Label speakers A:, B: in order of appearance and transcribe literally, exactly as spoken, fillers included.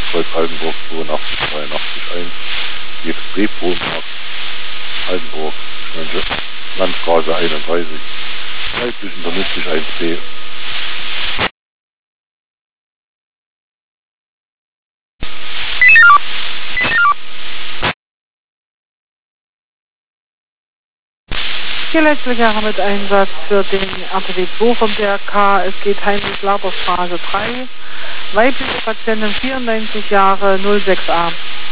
A: Kreuz Altenburg zweiundachtzig dreiundachtzig eins, jetzt Drehprobenmarkt, Altenburg, Schmönche, Landstraße einunddreißig, weiblich unternützlich eins B.
B: Hier letztlich Jahre mit Einsatz für den R T W zwei vom D R K. Es geht Heinrich Laber Straße drei. Weibliche Patientin vierundneunzig Jahre null sechs a.